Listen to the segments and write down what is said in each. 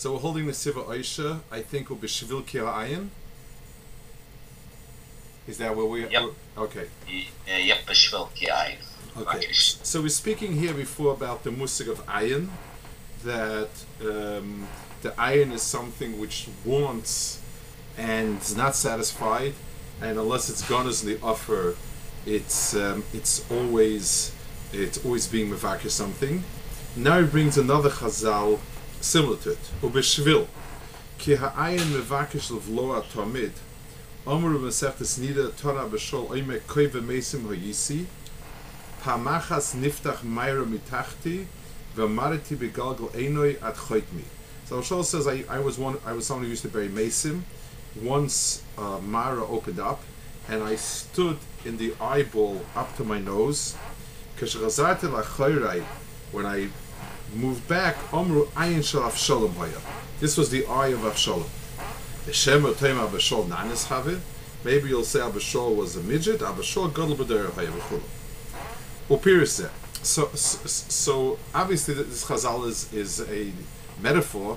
So we're holding the Siva Oisha, I think, will be Shvil Ki Ha'ayin. Is that where we are? Yep. Okay. Yep, B'Shvil Ki Ayin. Okay. So we're speaking here before about the musig of ayin, that the ayin is something which wants and is not satisfied, and unless it's gone as the offer, it's always being mevakir something. Now he brings another chazal similar to it. Ubeshvil ki ha'ayin mevakish levloa tamid. Amru Masechtas Nida Torah B'Shol Oime Koive Mesim Hoyisi Pamachas Niftach Mayra Mitachti V'Mariti Begalgal Einoi At Choitmi. So Shol says, I was someone who used to bury Mesim. Once Mara opened up, and I stood in the eyeball up to my nose. Keshachazarte Lachayrai, when I moved back, Amru Ayin Shel Avshalom Hoya. This was the eye of Avshalom. Maybe you'll say Abishol was a midget. Abishol gadol b'derech hayavachulu. Upiriseh. So obviously this chazal is a metaphor.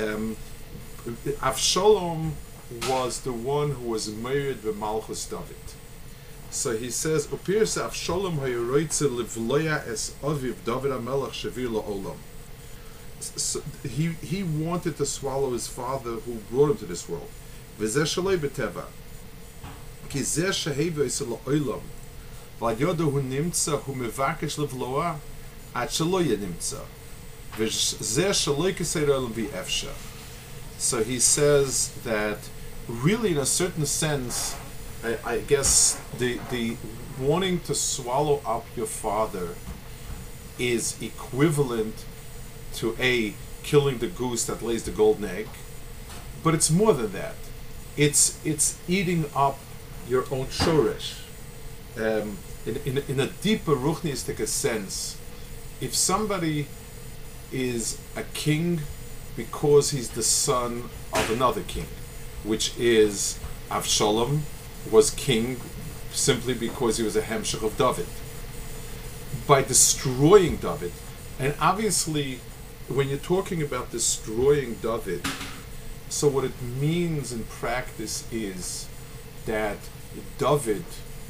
Avshalom was the one who was married with Malchus David. So he says, Upiriseh Avshalom hayaroitze livloya es aviv David HaMelech shavir la'olam. So he wanted to swallow his father who brought him to this world. V'zeh shaloi b'teva. Ki zeh sheheva yisel la'olam. V'al hu nimtza hu mevakesh levloa ad shelo yenimtza. V'zeh shaloi kisei la'olam v'efsha. So he says that really in a certain sense, I guess the wanting to swallow up your father is equivalent to killing the goose that lays the golden egg, but it's more than that. It's eating up your own shoresh. In a deeper ruchnistic sense, if somebody is a king because he's the son of another king, which is Avshalom was king simply because he was a hemshech of David. By destroying David, and obviously when you're talking about destroying David, so what it means in practice is that David,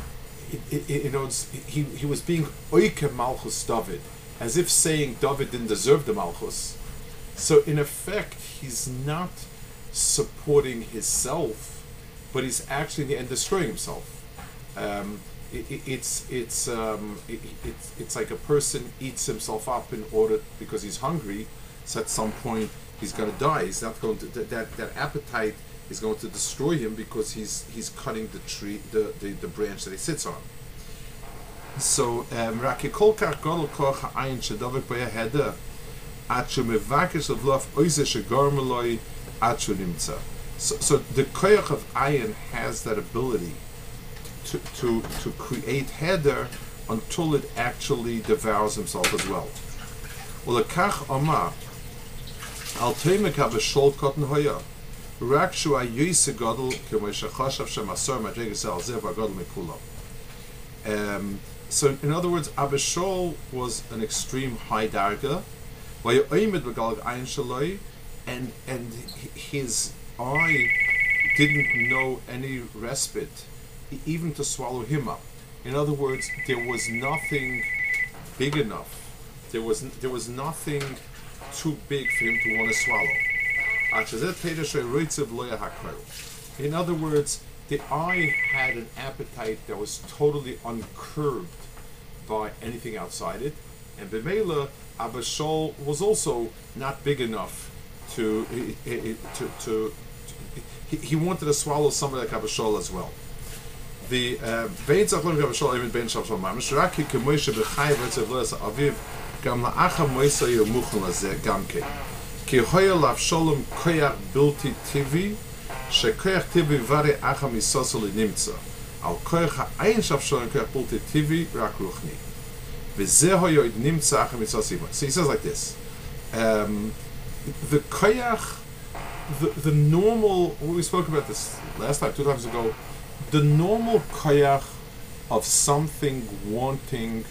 he was being oike Malchus David, as if saying David didn't deserve the Malchus. So in effect, he's not supporting himself, but he's actually and destroying himself. It's like a person eats himself up in order because he's hungry. So at some point he's going to die. He's not going to that appetite is going to destroy him because he's cutting the tree, the branch that he sits on. So So the koyach of ayin has that ability to create heder until it actually devours himself as well. Ulekach Omar al teimek habeshol kotten hoya rakshu ayise gadol k'moshe chashav shemasor madreges al zev gadol mekulam. So in other words, Abishol was an extreme high darga, and his eye didn't know any respite, even to swallow him up. In other words, there was nothing big enough. There was nothing too big for him to want to swallow. In other words, the eye had an appetite that was totally uncurbed by anything outside it, and B'meila Abishol was also not big enough to he wanted to swallow somebody like Abishol as well. The Bein Zachlon Abishol even Bein Shavshol Mamish Raki Kemoisha B'Chai V'Etzev Loes Aviv Gam La'acha Moisa Yomuchel Azeh Gamke Ki Hoya Lavsholom Koyach Bilti Tivi Shekoyach Tivi Vari Acha Misosol Nimtza Al Koyach Ha'ayin Shavsholom Koyach Bilti Tivi Rak Ruchni V'Zeh Hoya Nimtza Acha Misosol. So he says like this: the Koyach, the normal. We spoke about this last time, 2 times ago. The normal koyach of something wanting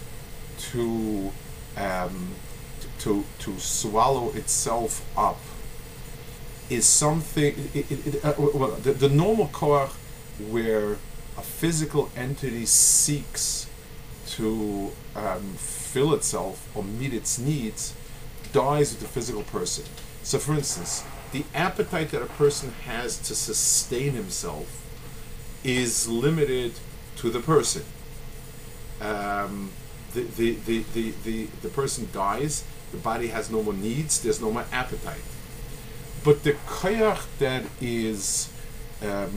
to swallow itself up is something. Well, the normal koach, where a physical entity seeks to fill itself or meet its needs, dies with the physical person. So, for instance, the appetite that a person has to sustain himself is limited to the person. The person dies, the body has no more needs, there's no more appetite. But the koyach that is a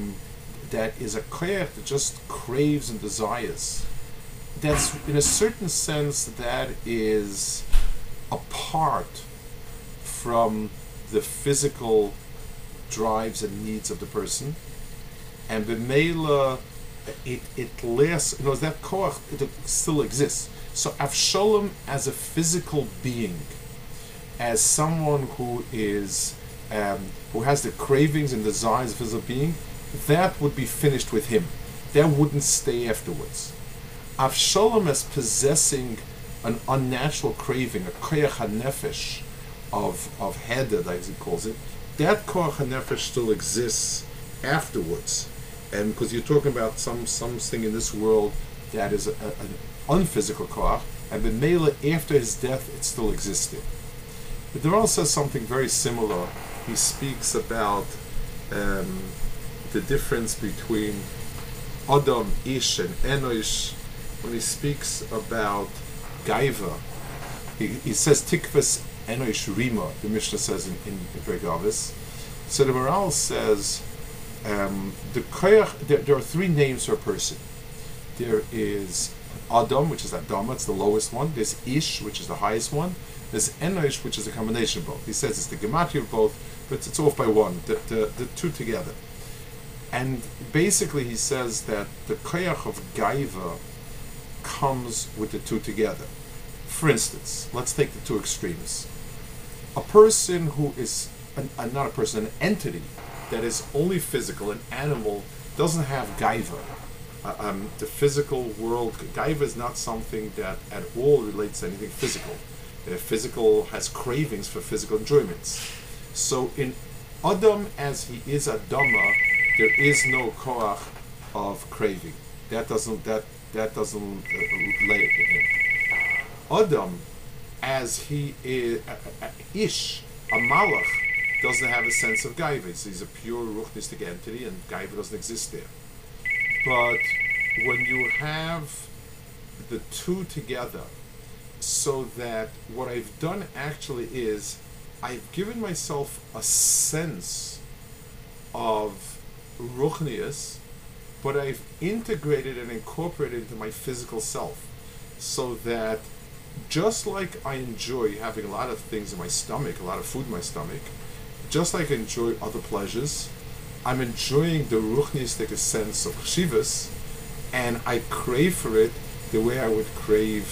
koyach that just craves and desires, that's, in a certain sense, that is apart from the physical drives and needs of the person, and b'meila it lasts. You know, that koach, it still exists. So Avshalom, as a physical being, as someone who is who has the cravings and desires of physical being, that would be finished with him. That wouldn't stay afterwards. Avshalom, as possessing an unnatural craving, a koach hanefesh of heder, as he calls it, that koach hanefesh still exists afterwards. And because you're talking about something in this world that is an unphysical koach, and the mela, after his death, it still existed. But there also something very similar. He speaks about the difference between Adam, Ish, and Enosh. When he speaks about Gaiva, he says Tikvas Enosh Rima, the Mishnah says in Bergavis. So the Maral says the koyach, there are three names for a person. There is Adam, which is Adama, it's the lowest one. There's Ish, which is the highest one. There's Enosh, which is a combination of both. He says it's the gematria of both, but it's off by one, the two together. And basically he says that the koyach of Gaiva comes with the two together. For instance, let's take the two extremes. A person who is, not a person, an entity that is only physical, an animal, doesn't have Gaiva. The physical world, Gaiva is not something that at all relates to anything physical. Physical has cravings for physical enjoyments. So in Adam, as he is Adama, there is no koach of craving. That doesn't lay it in him. Adam, as he is Ish, a malach, doesn't have a sense of gaiva. So he's a pure ruchnistic entity, and gaiva doesn't exist there. But when you have the two together, so that what I've done actually is I've given myself a sense of ruchnius, but I've integrated and incorporated into my physical self, so that just like I enjoy having a lot of things in my stomach, a lot of food in my stomach, just like I enjoy other pleasures, I'm enjoying the ruchnistic sense of chshivas, and I crave for it the way I would crave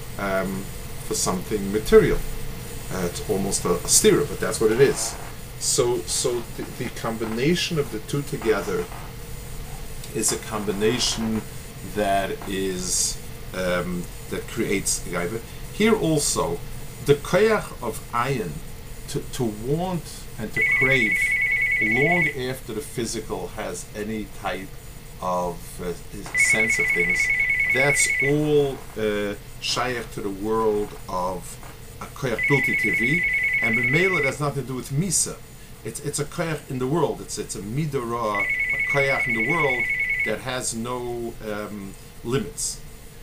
for something material. It's almost a stira, but that's what it is. So the combination of the two together is a combination that is that creates gaiva. Here also, the koyach of ayin, to want and to crave long after the physical has any type of sense of things, that's all shaykh to the world of a koyach bilti tivi, and b'meila it has nothing to do with misa. It's a koyach in the world. It's a midara, a koyach in the world that has no limits.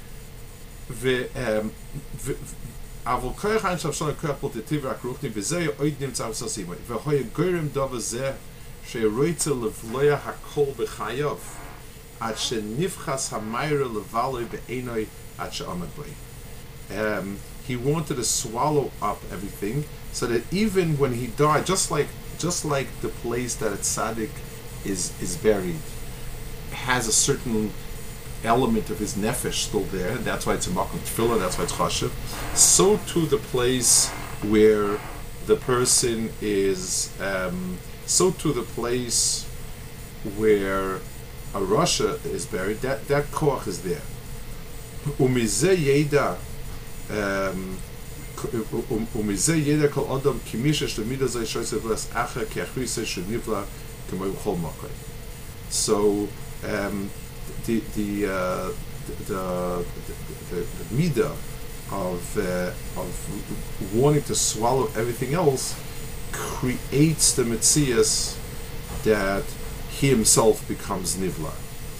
אבל כוח אין שם שונה כוח פולטטיבי רק רוחני וזה עוד נמצא בססימה והוא גורם דבר זה שרוצה לבלוע הכל בחייו עד שנבחס המיירה לבלוי בעינוי עד שעמד בוי. He wanted to swallow up everything, so that even when he died, just like the place that a tzaddik is buried has a certain element of his nefesh still there, and that's why it's a makom tefillah, that's why it's chashuv. So too the place where the person is, so too the place where a rasha is buried, that koach is there. Umizeh yeda ומזה ידע כל אדם כי מי שיש למידה זו שויסה ולס אחר כי הכריסה שנבלה כמו בכל מקום. So the midah of wanting to swallow everything else creates the metzias that he himself becomes nivla.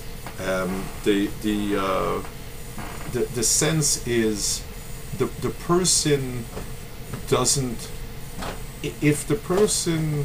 The sense is the person doesn't, if the person's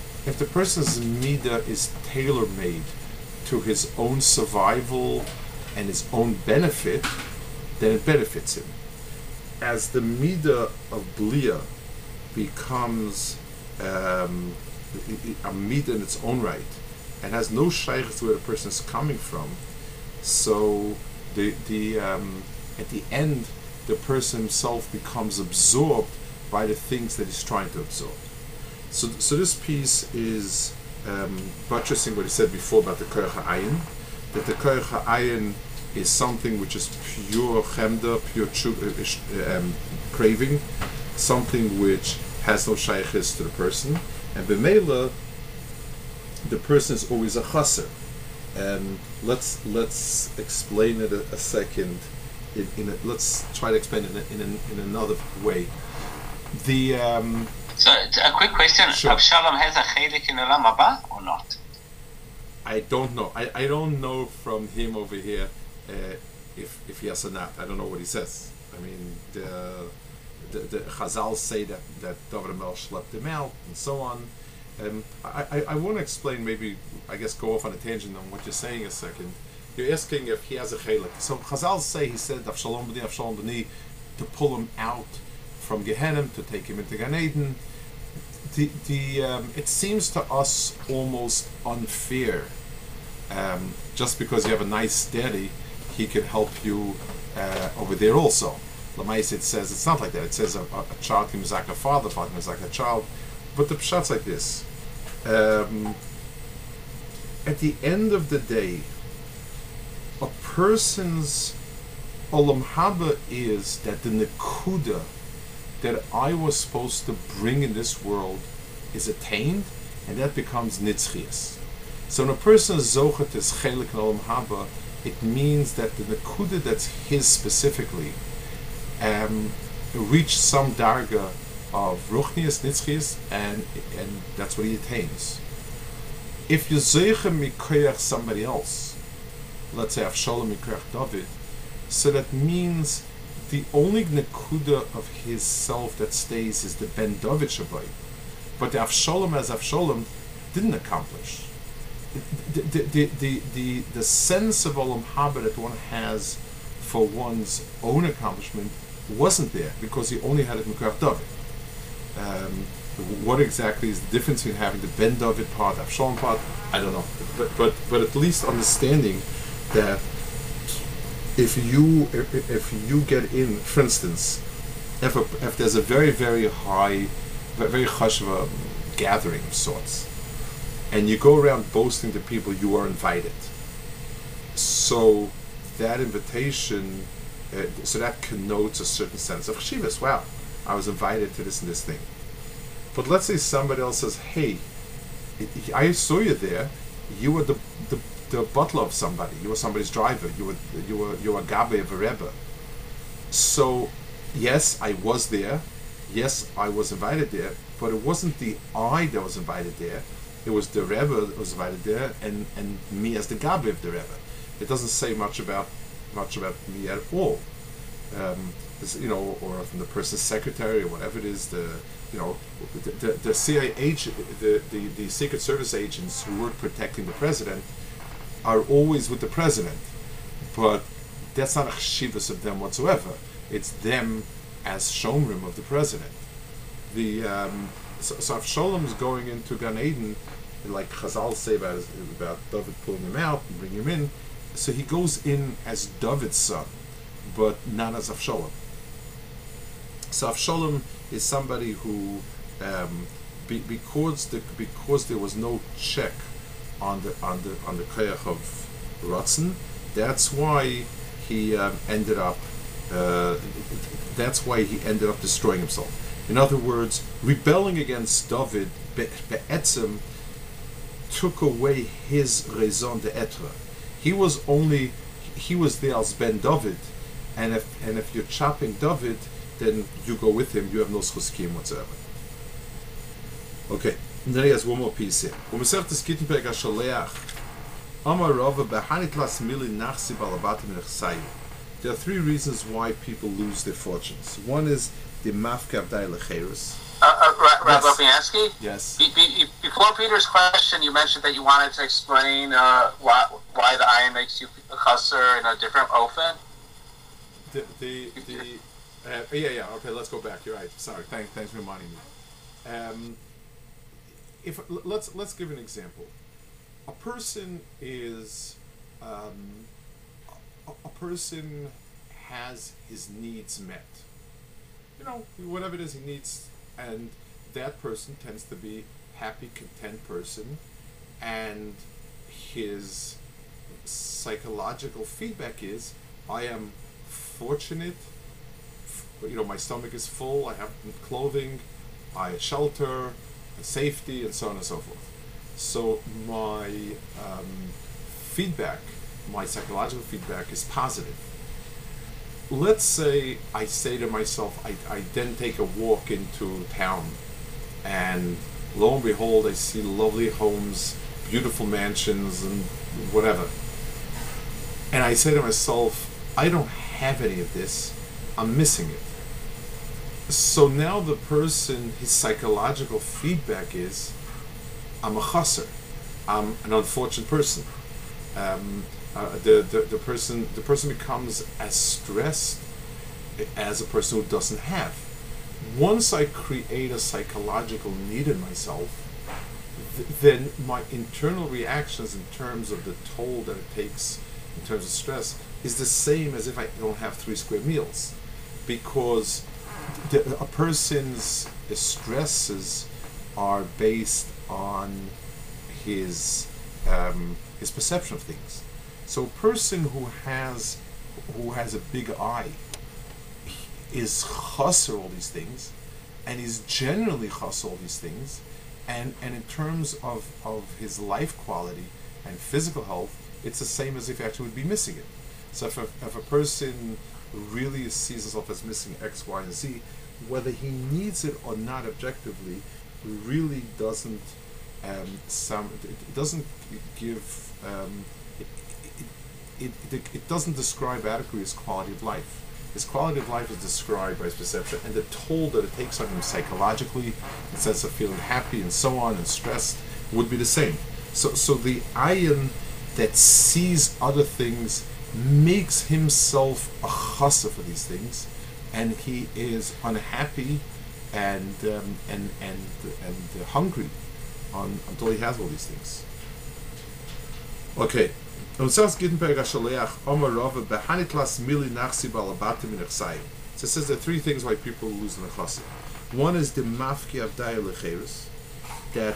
midah is tailor-made to his own survival and his own benefit, then it benefits him. As the midah of blia becomes a midah in its own right and has no shaykhs to where the person is coming from, so at the end the person himself becomes absorbed by the things that he's trying to absorb. So this piece is buttressing what he said before about the koyach ha'ayin, that the koyach ha'ayin is something which is pure chemda, pure craving, something which has no shaykhis to the person, and b'meila the person is always a chaser. Let's explain it a second. Let's try to explain it in another way. So a quick question: Sure. Avshalom has a chelik in Olam Haba or not? I don't know. I don't know from him over here if yes or not. I don't know what he says. I mean, the Chazal say that David HaMelech schlepped him out and so on. I want to explain, maybe, I guess, go off on a tangent on what you're saying a second. You're asking if he has a chelik. So Chazal say he said Avshalom b'ni to pull him out from Gehenna, to take him into Gan Eden. It seems to us almost unfair. Just because you have a nice daddy, he can help you over there also. Lamais, it says it's not like that. It says a child can mizak a father can mizak a child. But the pshat's like this. At the end of the day, a person's olam haba is that the nekuda that I was supposed to bring in this world is attained, and that becomes nitzchias. So when a person is zochet is chelik in olam haba, it means that the nekuda that's his specifically reached some darga of ruchnias, nitzchias, and that's what he attains. If you zeiche mikoyach somebody else, let's say Avshalom mikoyach David, so that means the only nekuda of his self that stays is the Ben David Shabbai. But the Avshalom as Avshalom didn't accomplish. The sense of Olam Haba that one has for one's own accomplishment wasn't there because he only had it in Mikoyach David. What exactly is the difference between having the Ben David part, Avshalom part? I don't know. But at least understanding that if you get in, for instance, if there's a very, very high, very chashva gathering of sorts, and you go around boasting to people you are invited, so that invitation, so that connotes a certain sense of chshivas. Wow, I was invited to this and this thing. But let's say somebody else says, "Hey, I saw you there. You were the butler of somebody. You were somebody's driver. You were gabe of a rebbe. So, yes, I was there. Yes, I was invited there. But it wasn't the I that was invited there. It was the rebbe that was invited there, and me as the gabe of the rebbe. It doesn't say much about me at all. Or from the person's secretary or whatever it is. The CIA agent, the Secret Service agents who work protecting the president are always with the president, but that's not a chshivas of them whatsoever. It's them as shomrim of the president. So Avshalom is going into Gan Eden, like Chazal say about David pulling him out and bringing him in. So he goes in as David's son, but not as Avshalom. So Avshalom is somebody who, because there was no check on the koyach of Ratzon, that's why he ended up Uh, that's why he ended up destroying himself. In other words, rebelling against David be'etzem took away his raison d'etre. He was there as Ben David, and if you're chopping David, then you go with him. You have no schuskim whatsoever. Okay, and then he has one more piece here. U'mesechtes Gittenberg HaSholeach Amar Rava behanitlas mili nachsi balabatim nechsayu. There are three reasons why people lose their fortunes. One is the mafka avdai lecherus. Rabbi Opiansky? Yes. Before Peter's question, you mentioned that you wanted to explain why the iron makes you a chasser in a different ofen. Yeah. Okay, let's go back. You're right. Sorry. Thanks for reminding me. Let's give an example. A person is a person has his needs met. Whatever it is he needs, and that person tends to be happy, content person, and his psychological feedback is, I am fortunate, my stomach is full, I have clothing, I have shelter, safety, and so on and so forth. So my my psychological feedback is positive. Let's say I say to myself, I then take a walk into town, and lo and behold, I see lovely homes, beautiful mansions, and whatever. And I say to myself, I don't have any of this, I'm missing it. So now the person, his psychological feedback is, I'm a chasser, I'm an unfortunate person. The person becomes as stressed as a person who doesn't have. Once I create a psychological need in myself, then my internal reactions in terms of the toll that it takes in terms of stress is the same as if I don't have 3 square meals, because a person's stresses are based on his perception of things. So a person who has a big eye is chasser all these things, and is generally chasser all these things, and in terms of his life quality and physical health, it's the same as if he actually would be missing it. So if a person really sees himself as missing X, Y, and Z, whether he needs it or not objectively, really doesn't it doesn't describe adequately his quality of life. His quality of life is described by his perception, and the toll that it takes on him psychologically, the sense of feeling happy and so on, and stressed, would be the same. So the ayin that sees other things makes himself a chasser for these things, and he is unhappy and hungry until he has all these things. Okay. So it says there are 3 things why people lose in the chassid. One is the mafki avdai lecherus, that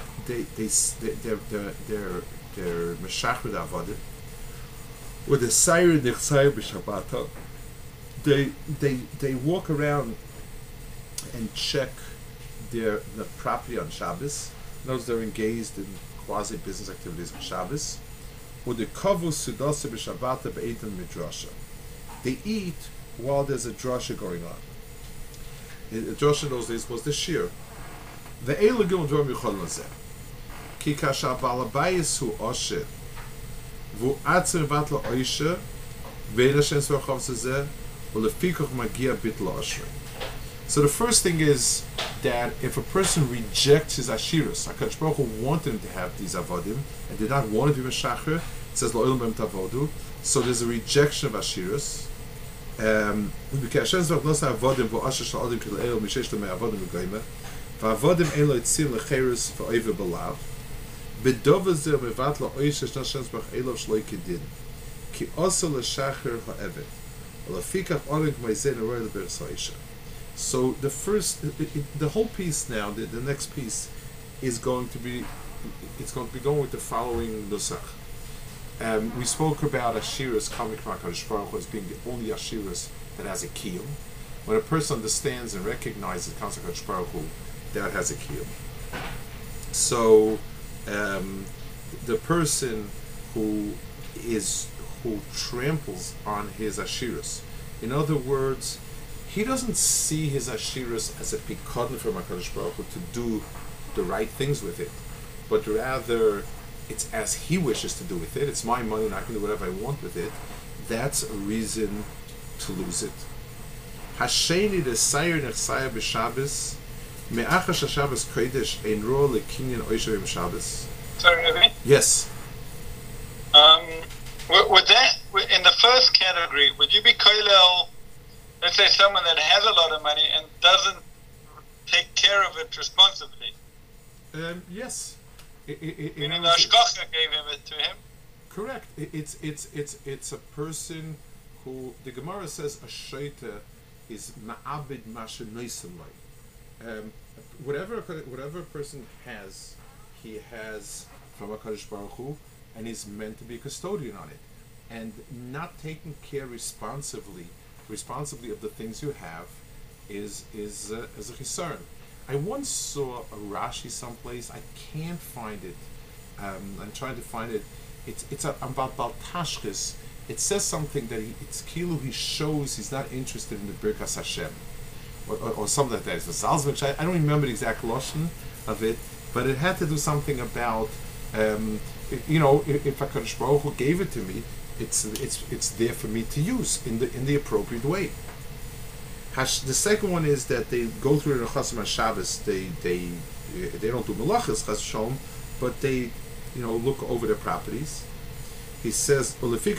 they're meshachrid avodim, or the sayre nechsayu b'shabbat. They walk around and check the property on Shabbos. Notice they're engaged in quasi business activities on Shabbos. Or the kavus sudasa b'shabbata be'etan midrasha. They eat while there's a drasha going on. A drasha in those days was the shir. The elegum dvar michol nazeh. Ki kasha balabayis hu osher. Vu atzir vatla oisha. Ve'ena shen svarchav zeh. U'lefikoch magia bitla oshrei. So the first thing is that if a person rejects his ashiras, HaKadosh Baruch Hu wanted him to have these avodim and did not want to be meshacher, it says lo'ilum b'em tavodu. So there's a rejection of ashiras. V'kashen zvach nosa avodim v'asher shal adim kil eil mishesh lemei avodim v'goyme v'avodim ein lo yitzim lecherus v'oive b'lav v'dova zeh mevat lo'oish shna shen zvach eilav shloi kedin ki osa l'shacher ha'evet v'lefikach orin k'may zeh n'roy l'beres ha'isha. So the whole piece now, the next piece, is going to be going with the following nusach. We spoke about ashiras coming from HaKadosh Baruch Hu as being the only ashiras that has a kiyum. When a person understands and recognizes Kansa Kadosh Baruch Hu, that has a kiyum. So the person who tramples on his ashiras, in other words, he doesn't see his ashiras as a pikadon from HaKadosh Baruch Hu to do the right things with it, but rather it's as he wishes to do with it. It's my money and I can do whatever I want with it. That's a reason to lose it. Hasheni de Sayer Nechsaya b'Shabbos me'achas HaShabbos Kodesh ein ro lekinyan oishavim Shabbos. Sorry, Rabbi? Yes. Would that, in the first category, would you be koilel, let's say someone that has a lot of money and doesn't take care of it responsibly? Yes. Meaning the Ashkocha gave it to him? Correct. It's a person who, the Gemara says a shaita is ma'abid mashenoisim like. Whatever a person has, he has from HaKadosh Baruch Hu, and he's meant to be a custodian on it. And not taking care responsibly of the things you have is a chisarn. I once saw a Rashi someplace. I can't find it. I'm trying to find it. It's about Baltashkis. It says something that it's kilu. He shows he's not interested in the Birkas Hashem, or something like that. It's a Salzman. I don't remember the exact lashon of it, but it had to do something about if HaKadosh Baruch Hu gave it to me, it's there for me to use in the appropriate way. The second one is that they go through the Chasim HaShabbos. They don't do melachas Chas Shalom, but they look over their properties. He says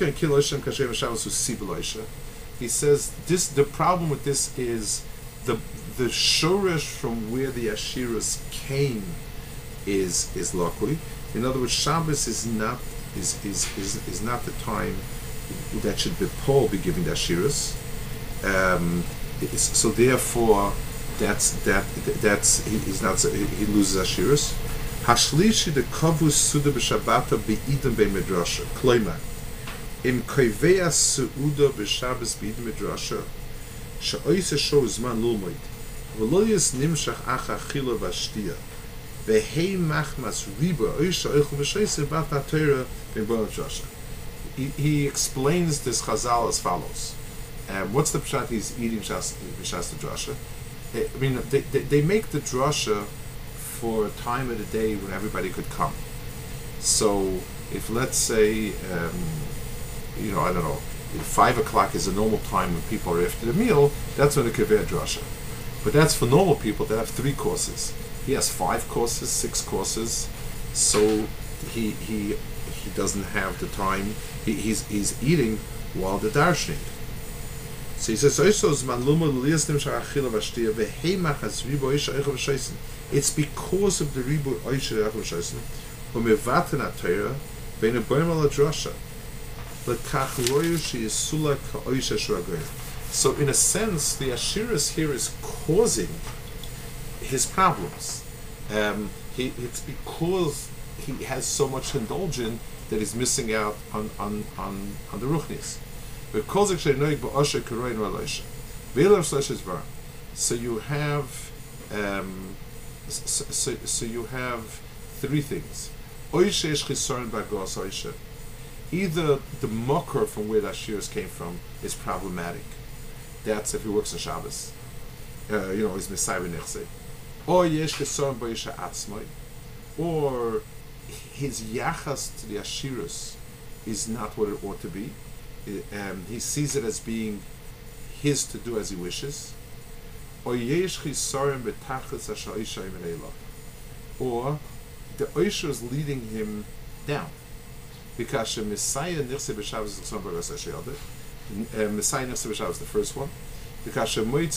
he says the problem with this is the shoresh from where the ashiras came is lakui. In other words, Shabbos is not the time that should be Paul be giving the ashiras. So therefore, he's not, he loses ashiras. Hashlishi the kavus suda b'shabbata be'idem be'medrasha kloima im koivea suuda b'shabbos be'idem medrasha she'oise show zman lulmoid v'loyes nimshach acha achila v'ashtia v'hei machmas riba oisha oichel v'sheise b'at ha'torah be'bon medrasha. He explains this Chazal as follows. What's the pshat he's eating b'shas the drasha? I mean, they make the drasha for a time of the day when everybody could come. So if let's say, I don't know, if 5 o'clock is a normal time when people are after the meal, that's when the kaveh drasha. But that's for normal people that have 3 courses. He has 5 courses, 6 courses, so he doesn't have the time. He's eating while the darshaning. So he says, it's because of the ribu oisha rachum shoysen umevaten atayra bein a boim al drasha lekach royu she is sula ka oisha shragoyin. So in a sense, the ashiras here is causing his problems. It's because he has so much indulgence that he's missing out on the ruchnis. So you have so you have 3 things. Either the mocker from where the ashiras came from is problematic. That's if he works on Shabbos. He's Messiah Nechse. Or yesh chesaron b'isha atzmai. Or his yachas to the ashiras is not what it ought to be. He sees it as being his to do as he wishes. Or the Oisha is leading him down. Because Messiah Nirse B'Shabbos Messiah Nirse B'Shabbos is the first one. Because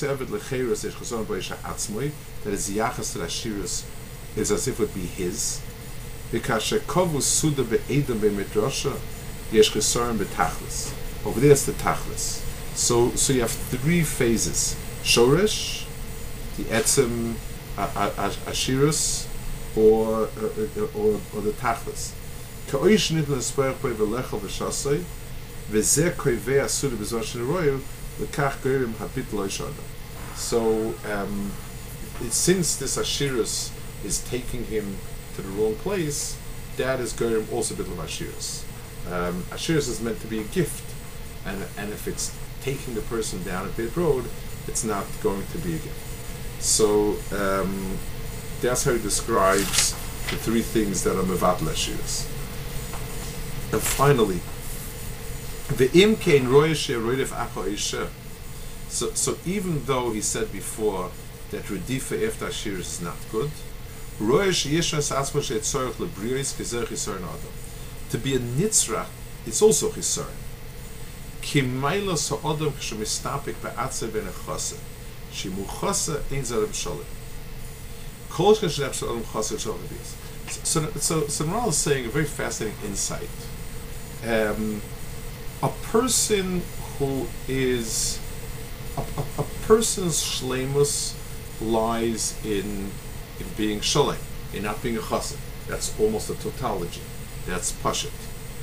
that is Yachas to Ashiras is as if it would be his. Because Kovus Suda Be'edem Be'Medrasha Yesh Chesaron B'Tachlis. Over there it's the Tachlis. So you have 3 phases. Shoresh, the Etzem Ashiras, or the Tachlis. Ka'oish nitna esperach b'lechel v'shasei, v'zeh koivei asuda b'zoshin royu, Lekach Gerim Habit Lo Shada. So since this Ashiras is taking him to the wrong place, that is Gerim also Bitl of Ashiras. Ashiras is meant to be a gift, and if it's taking the person down a bit road, it's not going to be a gift. So that's how he describes the three things that are Mevatl Ashiras. And finally, the Imkein Royeshe Roidef Acha Isha. So even though he said before that Redifa Efta Ashiras is not good, Royesh Yeshas Atzma She'etzorach Lebrios Kezer Chisaron Adam. To be a Nitzrach, it's also Chisaron. Ki Mailos Ha'adam K'shemistapik Ba'atze V'nechase. Shimu Chase Ein Zarem Shalom. Kol Shechnech Shalom Chase Shalom B'yis. So the Maharal is saying a very fascinating insight. A person who is a person's shleimus lies in being shalem, in not being a chassid. That's almost a tautology. That's pashut.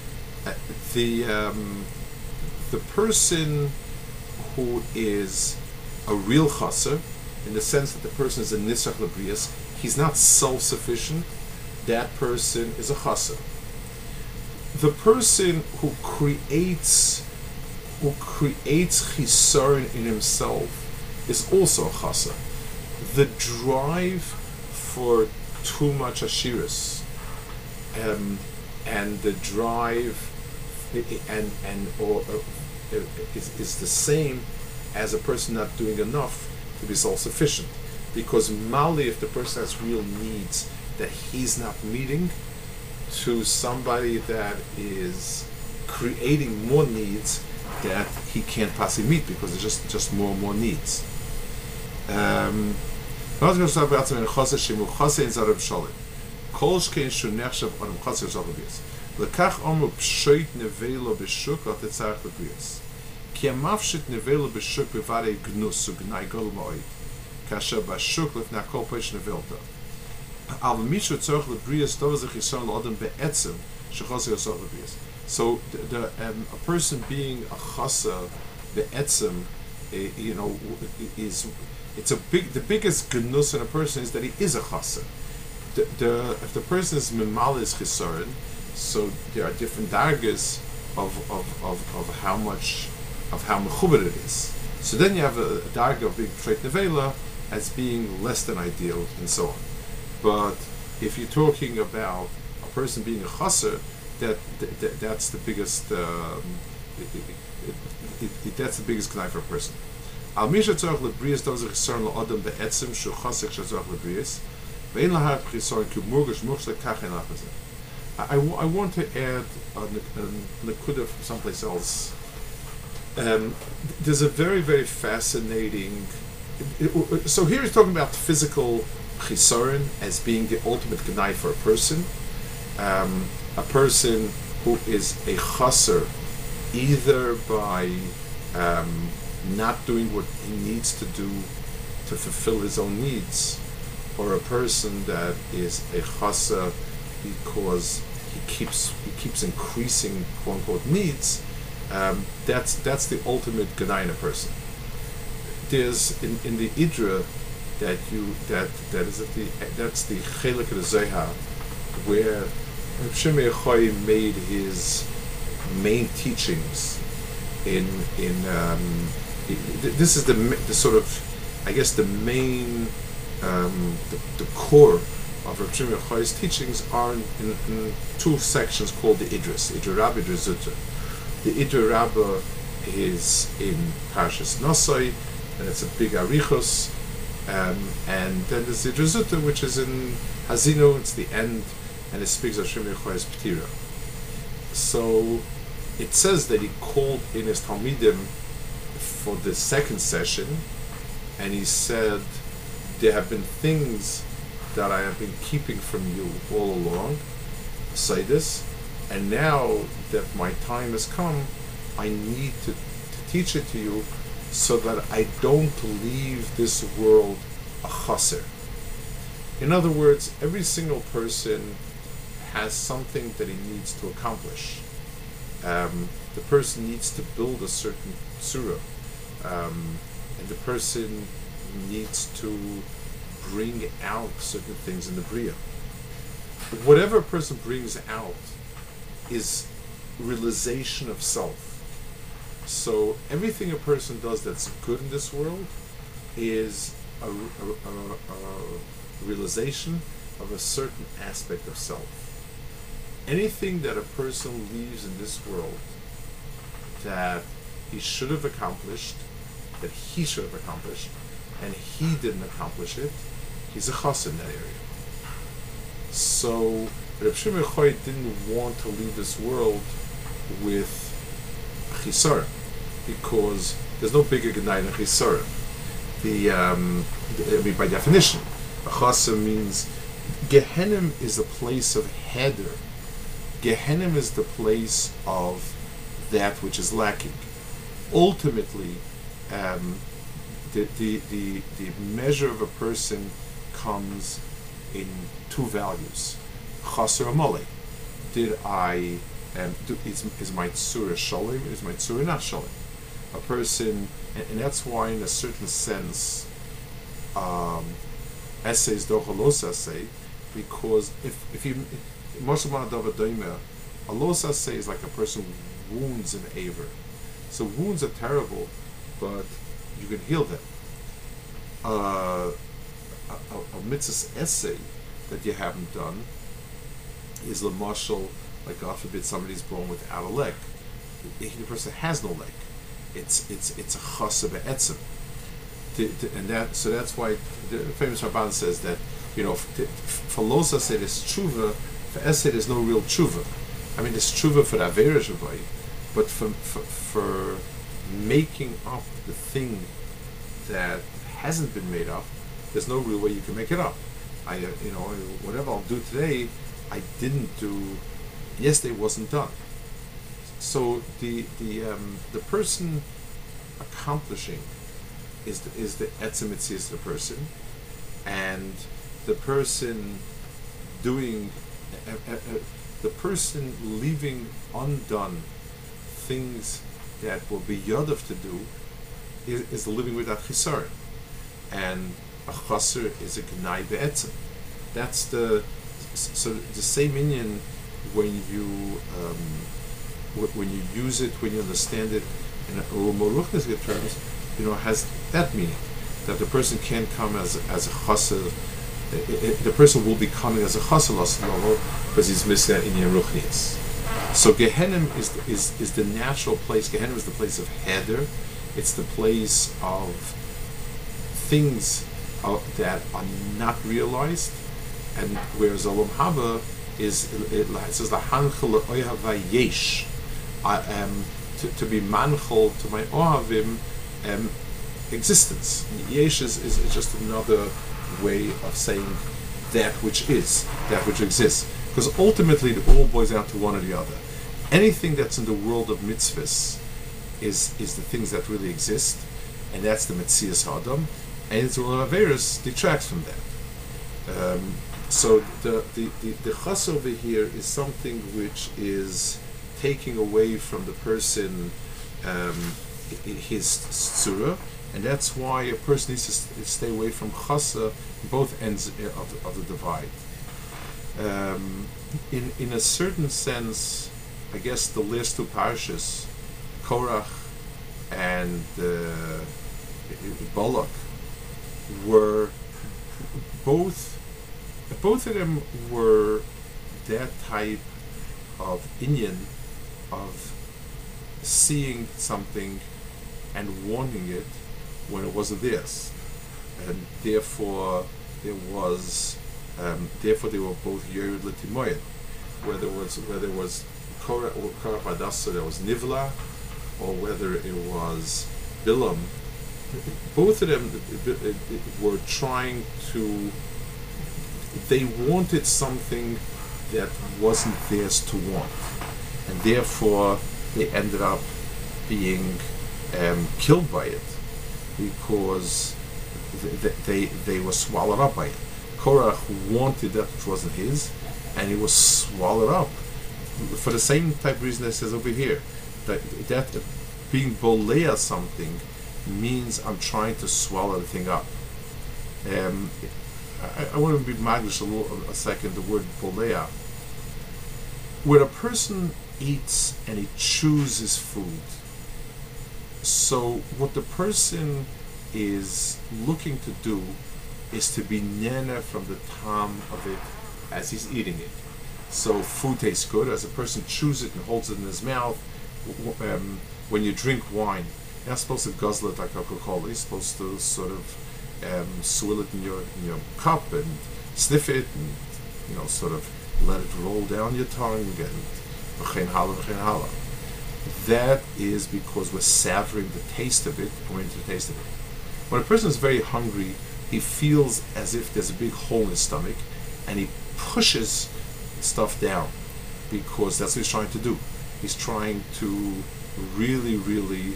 The person who is a real chassid, in the sense that the person is a nisach lebrias, he's not self-sufficient. That person is a chassid. The person who creates chisaron in himself is also a chassid. The drive for too much ashiras, and the drive is the same as a person not doing enough to be self-sufficient. Because mali, if the person has real needs that he's not meeting, to somebody that is creating more needs that he can't possibly meet because there's just more and more needs. So a person being a chasa be'etzem, the biggest gnus in a person is that he is a chasa. If the person is mimal is chisaron, so there are different dargas of how mechuber it is. So then you have a darga of being treit nevela as being less than ideal and so on. But if you're talking about a person being a chasser, that's the biggest that's the biggest knife for a person. Al misha tzorach lebrias dozer chisaron la'adam be'etzem shu chasek shazorach lebrias ve'en lahar chisaron k'murgash muchsle kachen lachazeh. I want to add a nekuda from someplace else. There's a very, very fascinating. So here he's talking about physical chisaron as being the ultimate gnai for a person. A person who is a chaser either by not doing what he needs to do to fulfill his own needs, or a person that is a chaser because he keeps increasing quote unquote needs. That's the ultimate gnai in a person. There's in the Idra that's the chelik of the Zohar, where Reb Shimon Yochai made his main teachings this is the sort of, I guess, the main the core of Reb Shimon Yochai's teachings are in two sections called the Idris, Idra Rabbah, Idra Zutta. The Idra Rabbah is in Parshas Nosai, and it's a big arichos, and then there's the Idra Zutta, which is in Hazinu. It's the end, and it speaks of Shimon Yochai's Ptira. So it says that he called in his Talmidim for the second session, and he said, there have been things that I have been keeping from you all along, say this, and now that my time has come, I need to teach it to you so that I don't leave this world a chaser. In other words, every single person has something that he needs to accomplish. The person needs to build a certain surah. and the person needs to bring out certain things in the Bria. Whatever a person brings out is realization of self. So everything a person does that's good in this world is a realization of a certain aspect of self. Anything that a person leaves in this world that he should have accomplished, and he didn't accomplish it, he's a chas in that area. So Reb Shimon Choy didn't want to leave this world with chisar, because there's no bigger genai than chisar. By definition, a chasa means Gehenim is a place of heder. Gehenim is the place of that which is lacking. Ultimately, the measure of a person comes in two values: chaser amole. Did I? Is my tzura shalom? Is my tzura not shalom? A person, and that's why, in a certain sense, essays dochalos essay, because if you Moshe Dava Doime, a los essay is like a person wounds an aver. So wounds are terrible, but you can heal them. A mitzvah essay that you haven't done is the like God forbid somebody's born without a leg. The person has no leg. It's a chasa be'etzim. So that's why the famous Rabban says that, for los essay there's tshuva, for essay there's no real tshuva. I mean, there's tshuva for the avera shavai, but for making up the thing that hasn't been made up, there's no real way you can make it up. Whatever I'll do today, I didn't do yesterday, wasn't done. So the person accomplishing is the etzem mitzias of the person, and the person doing the person leaving undone things that will be yadav to do is living without chisar, and a chaser is a gnai be'etzem. That's the same inyan when you use it, when you understand it in a moruchnistic terms, has that meaning that the person can't come as a chaser. The person will be coming as a chaser because he's missing that inyan ruchnius. So Gehenim is the natural place. Gehenim is the place of heder. It's the place of things that are not realized, and whereas Olam Haba it says the hanchel oihava yesh, to be manchel to my ohavim existence. Yesh is just another way of saying that which is, that which exists, because ultimately it all boils down to one or the other. Anything that's in the world of mitzvahs is the things that really exist, and that's the Metzias Hadam, and its world of Averis detracts from that. So the chas over here is something which is taking away from the person his tzura, and that's why a person needs to stay away from chasa both ends of the divide. In a certain sense, I guess the last two parashas, Korach and Balak, were both of them were that type of inyan of seeing something and wanting it when it wasn't theirs, and therefore they were both Yerid L'Timoyed, whether it was Korah or Korah Badasa, there was Nivla, or whether it was Bilam. Both of them were trying to. They wanted something that wasn't theirs to want, and therefore they ended up being killed by it, because they were swallowed up by it. Korach wanted that which wasn't his, and he was swallowed up for the same type of reason that it says over here, that being bolea something means I'm trying to swallow the thing up. I want to be maglish a second, the word bolea. When a person eats and he chews his food, so what the person is looking to do is to be nene from the tam of it as he's eating it. So food tastes good as a person chews it and holds it in his mouth. When you drink wine, you're not supposed to guzzle it like Coca-Cola. You're supposed to sort of swill it in your cup and sniff it, and sort of let it roll down your tongue and v'chein hala. That is because we're savoring the taste of it and we're into the taste of it. When a person is very hungry, he feels as if there's a big hole in his stomach, and he pushes stuff down because that's what he's trying to do. He's trying to really, really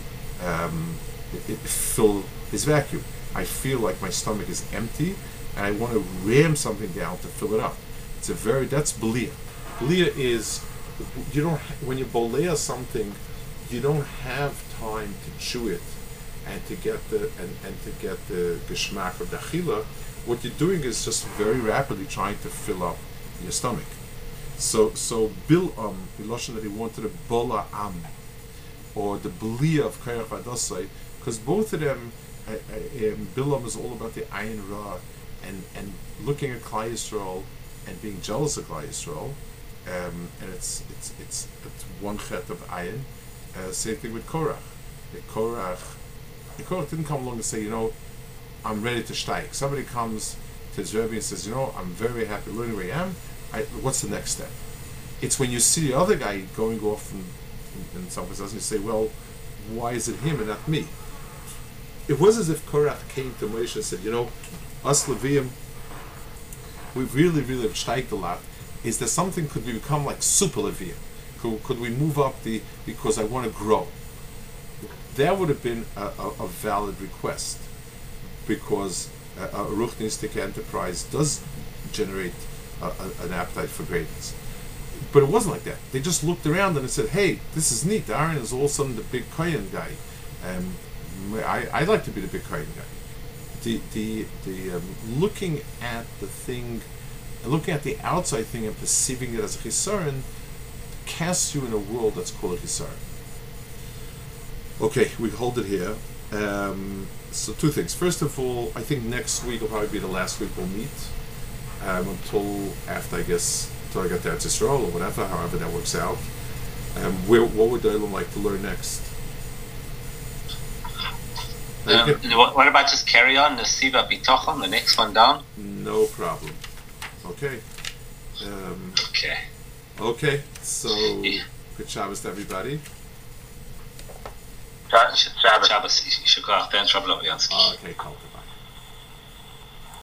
fill his vacuum. I feel like my stomach is empty, and I want to ram something down to fill it up. That's belia. Belia is, when you bolea something, you don't have time to chew it and to get the geschmack of the achila. What you're doing is just very rapidly trying to fill up your stomach. So bil'am, Miloshin that he wanted a bola am, or the belia of Kayach Adosai, because both of them, bil'am is all about the ayin ra, and looking at Klal Yisrael and being jealous of Klal Yisrael, and it's one chet of ayin. Same thing with Korach. Korach didn't come along and say, I'm ready to steig. Somebody comes to his Rebbe and says, I'm very happy learning where I am. What's the next step? It's when you see the other guy going off and someone else, and you say, well, why is it him and not me? It was as if Korach came to Moshe and said, us Levium, we really, really have steiged a lot. Is there something, could we become like super Levium? Could we move up because I want to grow? That would have been a valid request, because a ruchnistic enterprise does generate an appetite for greatness. But it wasn't like that. They just looked around and said, hey, this is neat. Aaron is all of a sudden the big Kohen guy. I'd like to be the big Kohen guy. The looking at the thing, looking at the outside thing and perceiving it as a chisaron, casts you in a world that's called a chisaron. Okay, we hold it here. So two things. First of all, I think next week will probably be the last week we'll meet, until after, I guess, until I get to Eretz Yisrael or whatever, however that works out. What would the Olam like to learn next? What about just carry on the Siva Bitochon, the next one down? No problem. Okay. Okay, so good Shabbos to everybody. Shabbos. Shabbos. You should go out there and trouble over the Okay, cool.